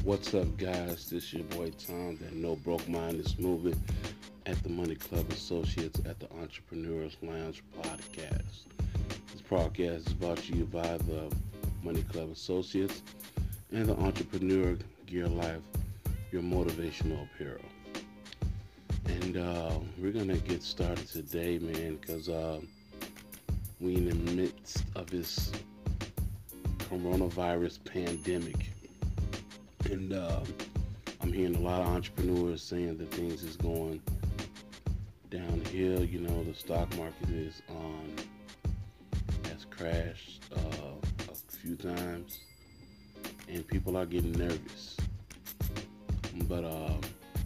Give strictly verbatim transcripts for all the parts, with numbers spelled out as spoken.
What's up, guys? This your boy Tom, that No Broke Mind is moving at the Money Club Associates at the Entrepreneurs Lounge podcast. This podcast is brought to you by the Money Club Associates and the Entrepreneur Gear Life, your motivational apparel. And uh, we're gonna get started today, man, because uh, we in the midst of this coronavirus pandemic. And uh, I'm hearing a lot of entrepreneurs saying that things is going downhill. You know, the stock market is on, has crashed uh, a few times, and people are getting nervous. But uh,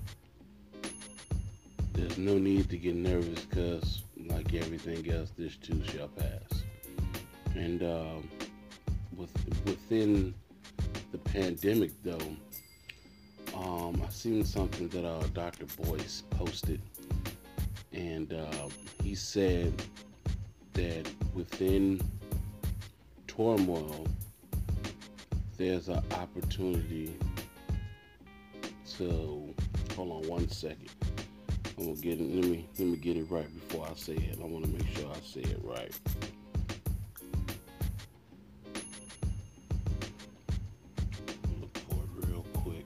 there's no need to get nervous because, like everything else, this too shall pass. And uh, with, within the pandemic, though, um, I seen something that uh, Doctor Boyce posted, and uh, he said that within turmoil, there's an opportunity to hold on one second. I'm gonna get it. Let me let me get it right before I say it. I want to make sure I say it right. Look for it real quick.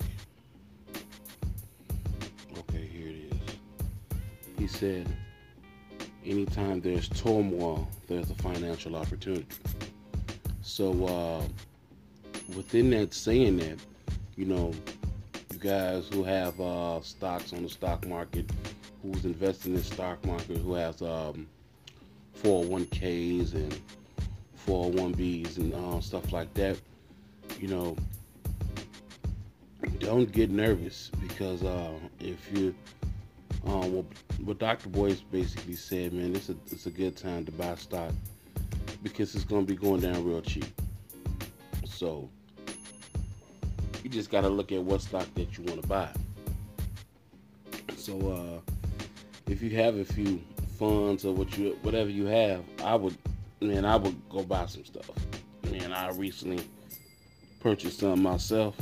Okay, here it is. He said, anytime there's turmoil, there's a financial opportunity. So uh, within that saying that, you know, you guys who have uh, stocks on the stock market, who's investing in the stock market, who has um, four oh one k's and four oh one b's and uh, stuff like that, you know, don't get nervous because uh, if you, um, what, what Doctor Boyce basically said, man, it's a, it's a good time to buy stock because it's going to be going down real cheap. So you just got to look at what stock that you want to buy. So uh, if you have a few funds or what you whatever you have, I would, man, I would go buy some stuff. Man, I recently purchased some myself.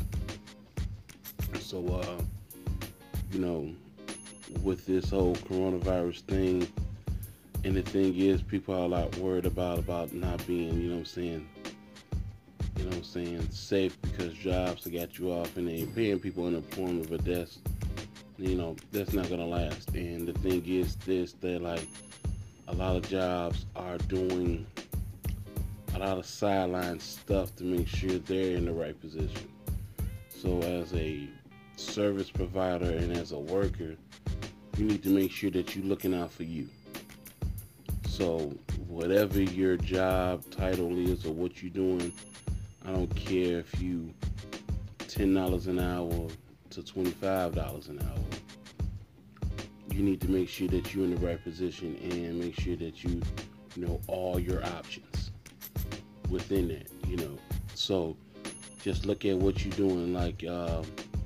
So uh, you know, with this whole coronavirus thing, and the thing is, people are a lot worried about about not being, you know what I'm saying, you know what I'm saying, safe because jobs have got you off and they paying people unemployment, but that's, you know, that's not gonna last. And the thing is this, that like a lot of jobs are doing a lot of sideline stuff to make sure they're in the right position. So as a service provider and as a worker, you need to make sure that you're looking out for you. So whatever your job title is or what you're doing, I don't care if you ten dollars an hour to twenty-five dollars an hour. You need to make sure that you're in the right position and make sure that you know all your options within that, you know. So just look at what you're doing. Like uh,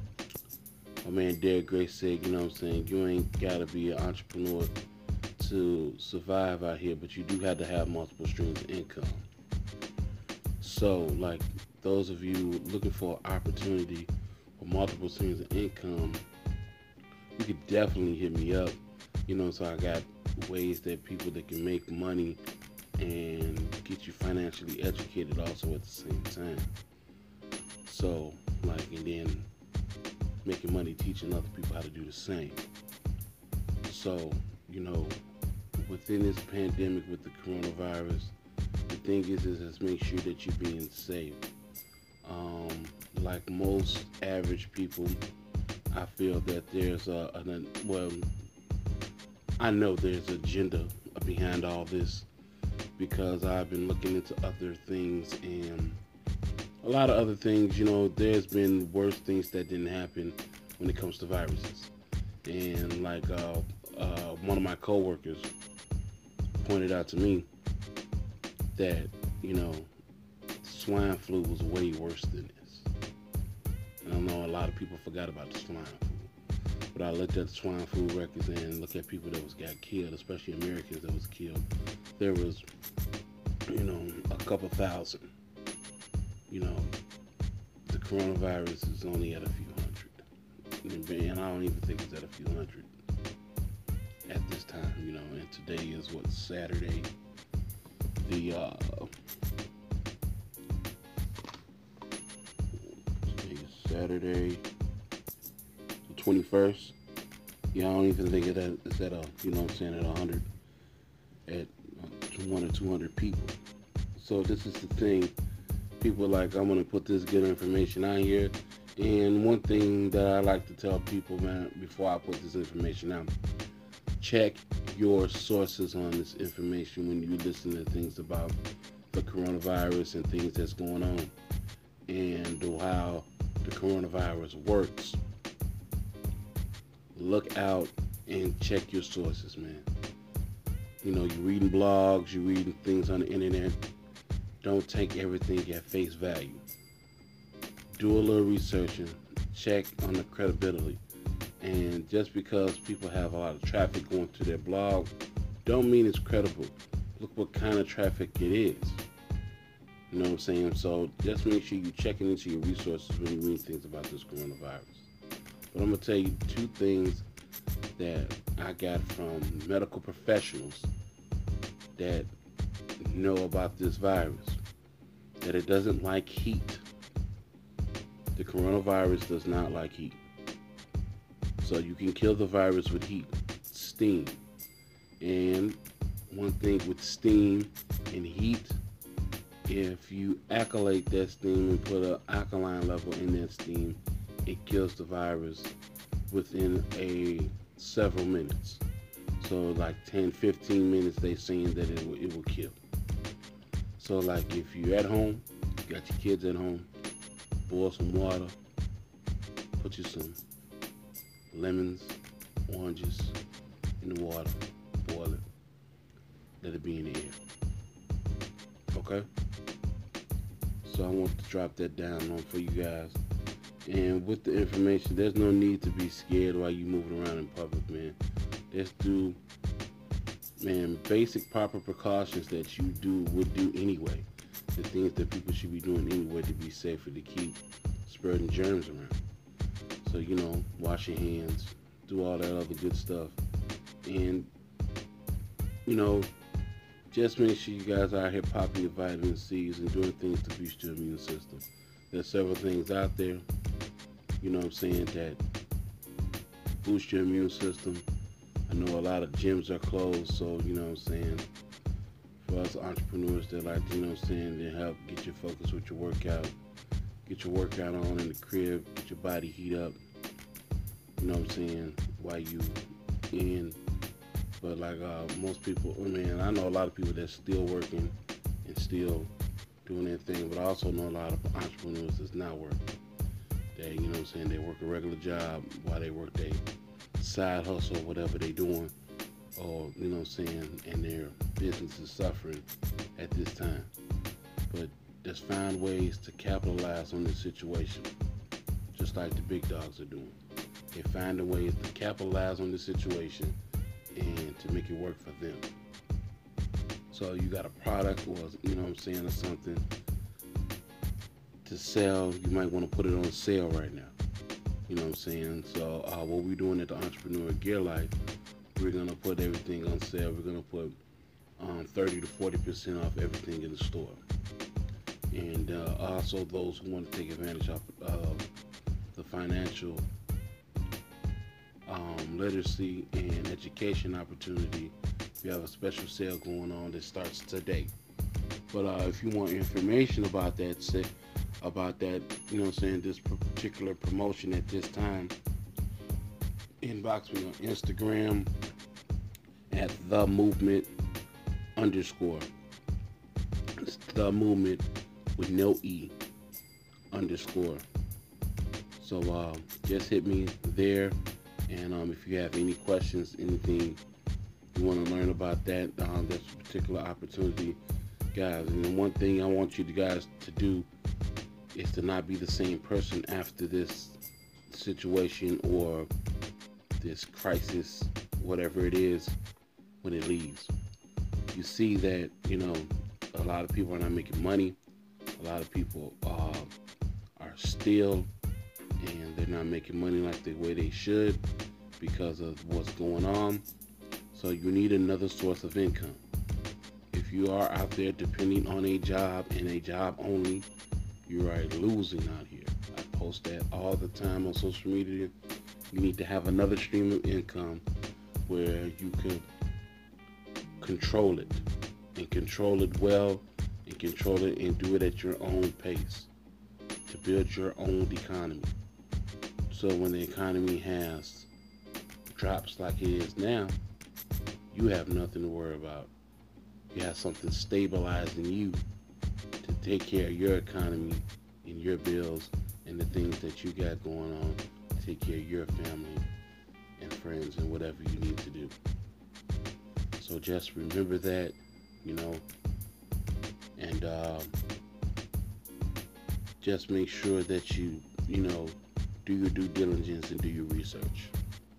my man Derek Grace said, you know what I'm saying, you ain't got to be an entrepreneur to survive out here, but you do have to have multiple streams of income. So, like, those of you looking for an opportunity for multiple streams of income, you could definitely hit me up. You know, so I got ways that people that can make money and get you financially educated also at the same time. So, like, and then making money teaching other people how to do the same. So, you know, within this pandemic with the coronavirus, the thing is, is just make sure that you're being safe. Um, like most average people, I feel that there's a, a, well, I know there's an agenda behind all this because I've been looking into other things and a lot of other things. You know, there's been worse things that didn't happen when it comes to viruses. And like uh, uh, one of my coworkers pointed out to me that, you know, swine flu was way worse than this. And I know a lot of people forgot about the swine flu. But I looked at the swine flu records and looked at people that was got killed, especially Americans that was killed. There was, you know, a couple thousand. You know, the coronavirus is only at a few hundred. And I don't even think it's at a few hundred at this time, you know. And today is what, Saturday, the uh, Saturday, the twenty-first. Yeah, I don't even think it's at, it's at a, you know what I'm saying, at one hundred, at one or two hundred people. So this is the thing. People are like, I'm going to put this good information out here. And one thing that I like to tell people, man, before I put this information out, check your sources on this information when you listen to things about the coronavirus and things that's going on and how the coronavirus works. Look out and check your sources, man. You know, you're reading blogs, you're reading things on the internet. Don't take everything at face value. Do a little researching, check on the credibility. And just because people have a lot of traffic going to their blog, don't mean it's credible. Look what kind of traffic it is. You know what I'm saying? So just make sure you're checking into your resources when you read things about this coronavirus. But I'm going to tell you two things that I got from medical professionals that know about this virus. That it doesn't like heat. The coronavirus does not like heat. So you can kill the virus with heat, steam. And one thing with steam and heat, if you alkylate that steam and put an alkaline level in that steam, it kills the virus within a several minutes. So like ten, fifteen minutes, they saying that it will, it will kill. So like if you're at home, you got your kids at home, boil some water, put you some lemons, oranges in the water, boil it, let it be in the air. Okay? So I want to drop that down on for you guys. And with the information, there's no need to be scared while you're moving around in public, man. Let's do, man, basic proper precautions that you do would do anyway. The things that people should be doing anyway to be safer, to keep spreading germs around. So, you know, wash your hands, do all that other good stuff. And, you know, just make sure you guys are out here popping your vitamin C's and doing things to boost your immune system. There's several things out there, you know what I'm saying, that boost your immune system. I know a lot of gyms are closed, so, you know what I'm saying, for us entrepreneurs that like, you know what I'm saying, to help get your focus with your workout, get your workout on in the crib, get your body heat up, you know what I'm saying, while you in. But like uh, most people, I mean, I know a lot of people that's still working and still doing their thing, but I also know a lot of entrepreneurs that's not working. They, you know what I'm saying, they work a regular job while they work their side hustle, whatever they doing, or, you know what I'm saying, and their business is suffering at this time. But just find ways to capitalize on this situation, just like the big dogs are doing. They find a way to capitalize on the situation and to make it work for them. So you got a product, or, you know what I'm saying, or something to sell, you might want to put it on sale right now. You know what I'm saying? So uh, what we're doing at the Entrepreneur Gear Life, we're going to put everything on sale. We're going to put um, thirty to forty percent off everything in the store. And uh, also those who want to take advantage of uh, the financial um, literacy and education opportunity, we have a special sale going on that starts today. But uh, if you want information about that, say, about that, you know what I'm saying, this particular promotion at this time, inbox me on Instagram at the movement underscore. It's the movement with no E underscore. So uh, just hit me there, and um, if you have any questions, anything you want to learn about that, um, that's a particular opportunity, guys. And one thing I want you guys to do is to not be the same person after this situation or this crisis, whatever it is, when it leaves. You see that, you know, a lot of people are not making money. A lot of people uh, are still, and they're not making money like the way they should because of what's going on. So you need another source of income. If you are out there depending on a job and a job only, you are losing out here. I post that all the time on social media. You need to have another stream of income where you could control it and control it well and control it and do it at your own pace to build your own economy. So when the economy has drops like it is now, you have nothing to worry about. You have something stabilizing you to take care of your economy and your bills and the things that you got going on to take care of your family and friends and whatever you need to do. So just remember that, you know, and uh, just make sure that you, you know, do your due diligence and do your research.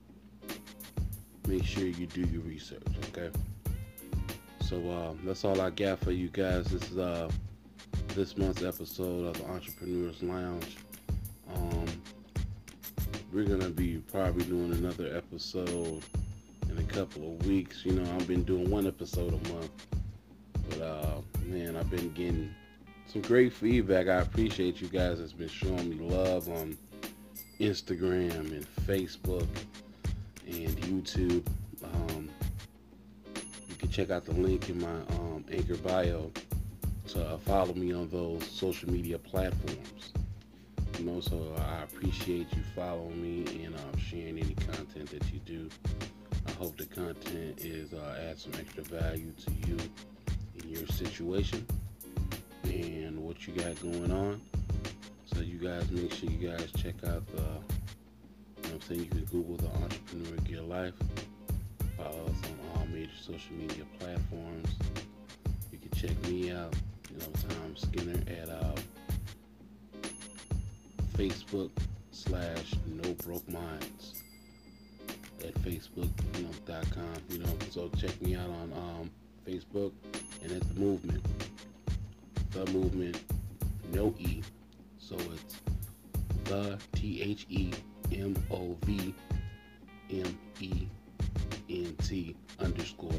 Make sure you do your research, okay? So uh, that's all I got for you guys. This is uh, this month's episode of the Entrepreneurs Lounge. Um, we're gonna be probably doing another episode in a couple of weeks. You know, I've been doing one episode a month, but uh, man, I've been getting some great feedback. I appreciate you guys that's been showing me love on Instagram and Facebook and YouTube. Um, you can check out the link in my um, Anchor bio to uh, follow me on those social media platforms. You know, so I appreciate you following me and uh, sharing any content that you do. I hope the content is uh, adds some extra value to you in your situation and what you got going on. So you guys make sure you guys check out the, you know what I'm saying, you can Google the Entrepreneur Gear Life. Follow us on all major social media platforms. You can check me out, you know, Tom Skinner at uh, Facebook slash No Broke Minds at Facebook, you know, dot com. You know, so check me out on um, Facebook and at the Movement. The Movement, no E. So it's the T H E M O V M E N T underscore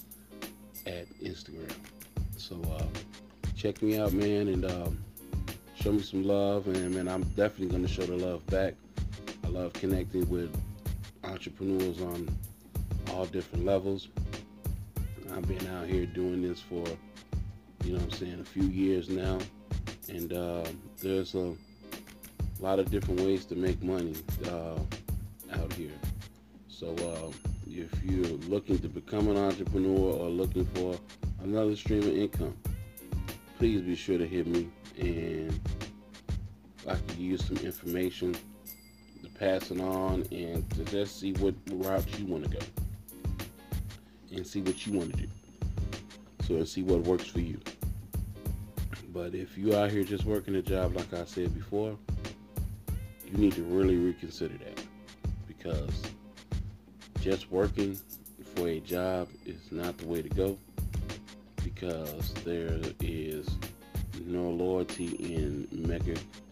at Instagram. So uh, check me out, man, and um, show me some love. And man, I'm definitely going to show the love back. I love connecting with entrepreneurs on all different levels. I've been out here doing this for, you know what I'm saying, a few years now. And uh, there's a lot of different ways to make money uh, out here. So uh, if you're looking to become an entrepreneur or looking for another stream of income, please be sure to hit me, and I can use some information to pass it on and to just see what route you want to go and see what you want to do. So see what works for you. But if you out here just working a job, like I said before, you need to really reconsider that, because just working for a job is not the way to go, because there is no loyalty in mega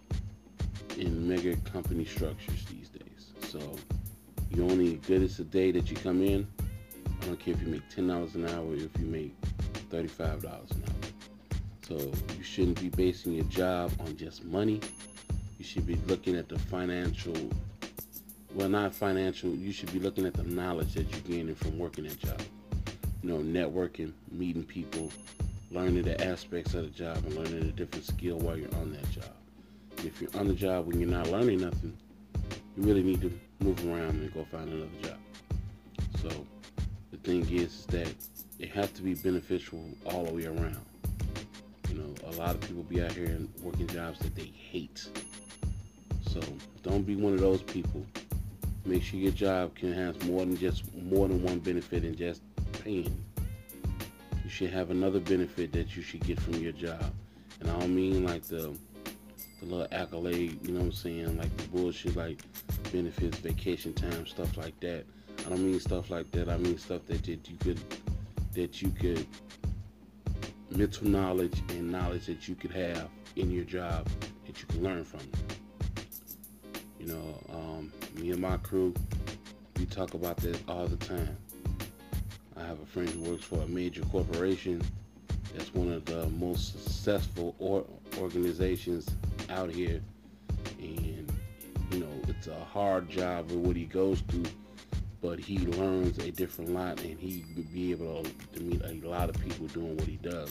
in mega company structures these days. So you're only good as the day that you come in. I don't care if you make ten dollars an hour, if you make thirty-five dollars an hour. So you shouldn't be basing your job on just money. You should be looking at the financial, well, not financial, you should be looking at the knowledge that you're gaining from working that job. You know, networking, meeting people, learning the aspects of the job, and learning a different skill while you're on that job. If you're on the job when you're not learning nothing, you really need to move around and go find another job. So the thing is that it has to be beneficial all the way around. You know, a lot of people be out here and working jobs that they hate. So don't be one of those people. Make sure your job can have more than just more than one benefit than just paying. You should have another benefit that you should get from your job. And I don't mean like the the little accolade, you know what I'm saying, like the bullshit like benefits, vacation time, stuff like that. I don't mean stuff like that. I mean stuff that, that you could that you could mental knowledge and knowledge that you could have in your job that that you can learn from it. You know, um, me and my crew, we talk about that all the time. I have a friend who works for a major corporation that's one of the most successful or organizations out here, and you know it's a hard job with what he goes through, but he learns a different lot, and he would be able to, to meet a lot of people doing what he does.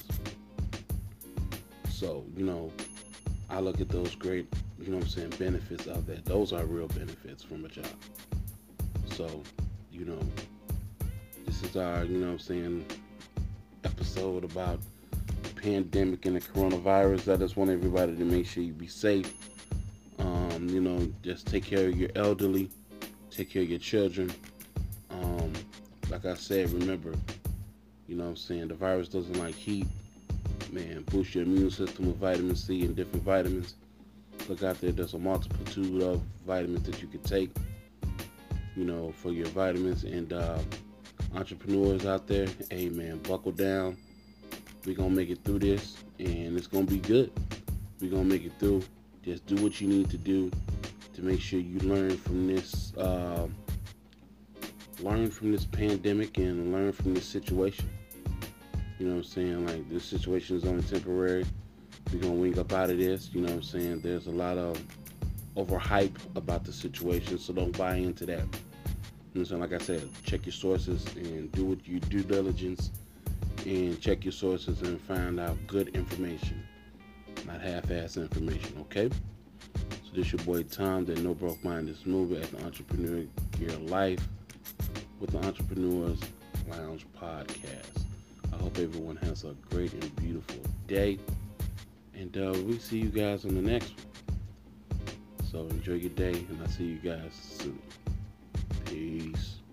So you know, I look at those great, you know what I'm saying, benefits of that. Those are real benefits from a job. So, you know, this is our, you know what I'm saying, episode about the pandemic and the coronavirus. I just want everybody to make sure you be safe. Um, you know, just take care of your elderly, take care of your children. Um, like I said, remember, you know what I'm saying, the virus doesn't like heat. Man, boost your immune system with vitamin C and different vitamins. Look out there, there's a multitude of vitamins that you could take, you know, for your vitamins. And uh, entrepreneurs out there, hey man, buckle down. We're going to make it through this, and it's going to be good. We're going to make it through. Just do what you need to do to make sure you learn from this, uh, learn from this pandemic and learn from this situation. You know what I'm saying? Like, this situation is only temporary. We're going to wing up out of this. You know what I'm saying? There's a lot of overhype about the situation, so don't buy into that. You know what I'm saying? Like I said, check your sources and do what you due diligence, and check your sources and find out good information, not half-ass information, okay? So this your boy Tom, that No Broke Mind is moving at the Entrepreneur Gear Life with the Entrepreneurs Lounge podcast. I hope everyone has a great and beautiful day, and uh, we see you guys on the next one. So enjoy your day, and I'll see you guys soon. Peace.